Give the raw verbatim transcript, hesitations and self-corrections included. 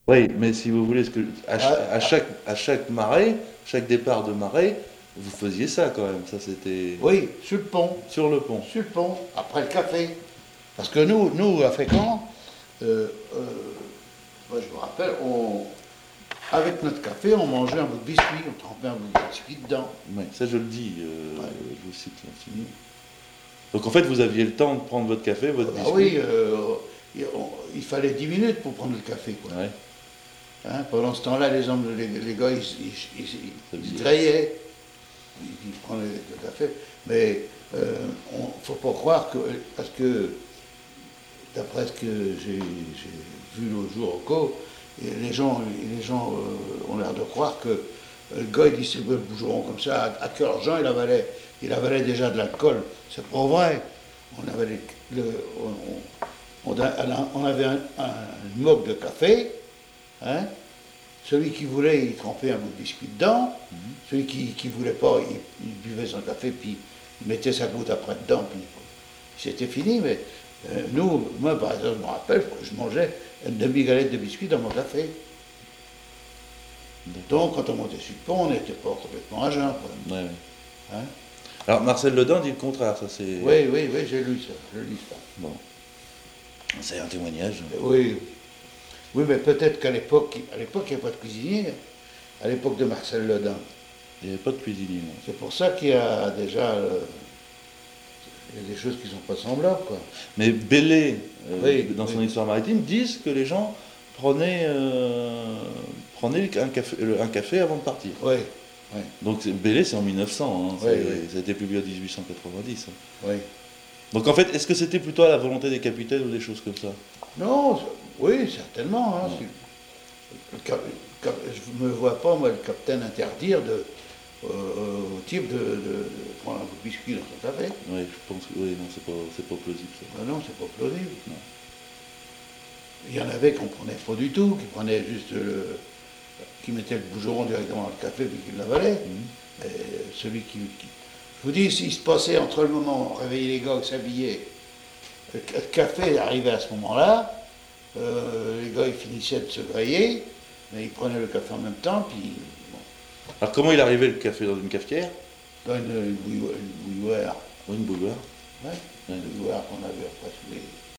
Oui, mais si vous voulez, ce que, à, ch- Ah, à ah, chaque, à chaque marée, chaque départ de marée, vous faisiez ça quand même. Ça, c'était oui, sur le pont. sur le pont. Sur le pont, après le café. Parce que nous, nous à Fécamp, euh, euh, moi je me rappelle, on, avec notre café, on mangeait un bout de biscuit, on trempait un bout de biscuit dedans. Ouais, ça, je le dis, euh, Ouais. je le cite là. Donc en fait, vous aviez le temps de prendre votre café, Ah votre bah oui, biscuit. euh, il, on- il fallait dix minutes pour prendre le café, quoi. Ouais, Hein, pendant ce temps-là, les hommes, les, les gars, ils, ils, ils, ça ils se faisait. greillaient, ils, ils prenaient le café. Mais il euh, ne faut pas croire que, parce que d'après ce que j'ai j'ai vu l'autre jour au co, et les gens, les gens euh, ont l'air de croire que euh, le gars il distribuait le bougeron comme ça, à, à cœur joint, il avalait, il avalait déjà de l'alcool. C'est pas vrai. On avait, le, on, on, on avait un, un, une moque de café, hein. Celui qui voulait, il trempait un bout de biscuit dedans. Celui qui ne voulait pas, il, il buvait son café, puis il mettait sa goutte après dedans, puis c'était fini. Mais euh, nous, moi par exemple, je me rappelle, je mangeais une demi-galette de biscuits dans mon café. D'accord. Donc, quand on montait sur le pont, on n'était pas complètement à jeun, quoi. Ouais, ouais. Hein. Alors Marcel Ledin dit le contraire, ça c'est. Oui, oui, oui, j'ai lu ça, je lis ça. Bon, c'est un témoignage. Mais oui, oui, mais peut-être qu'à l'époque, à l'époque, il n'y avait pas de cuisinier. À l'époque de Marcel Ledin. Il n'y avait pas de cuisinier, non. C'est pour ça qu'il y a déjà euh, il y a des choses qui ne sont pas semblables, quoi. Mais Bellé, euh, Oui, dans son oui, histoire maritime, disent que les gens prenaient, euh, prenaient un café, un café avant de partir. oui, oui, Donc c'est- Bellé, c'est en mille neuf cents, hein, oui, oui, c'est- ça a été publié en mille huit cent quatre-vingt-dix. Hein. oui. Donc en fait, est-ce que c'était plutôt à la volonté des capitaines ou des choses comme ça? Non, oui, certainement. Hein, Ouais. c'est- le cap- le cap- je ne me vois pas, moi, le capitaine interdire de, euh, au type de, de- de prendre un bout de biscuit dans son café. Ouais, je pense que oui, non, c'est pas, c'est pas plausible ça. Ben non, c'est pas plausible. Non. Il y en avait qu'on prenait pas du tout, qui prenaient juste le, qui mettaient le bougeron directement dans le café puis qui l'avalaient. Mhm. Mais celui qui, qui- je vous dis, s'il se passait entre le moment où on réveillait les gars, s'habillaient, le ca- le café arrivait à ce moment-là, euh, les gars ils finissaient de se griller, mais ils prenaient le café en même temps, puis bon, Alors comment il arrivait le café dans une cafetière? dans une, une bouilloire, une bouilloire, Ou une bouilloire? ouais, Ouais, une bouilloire qu'on avait après sous les,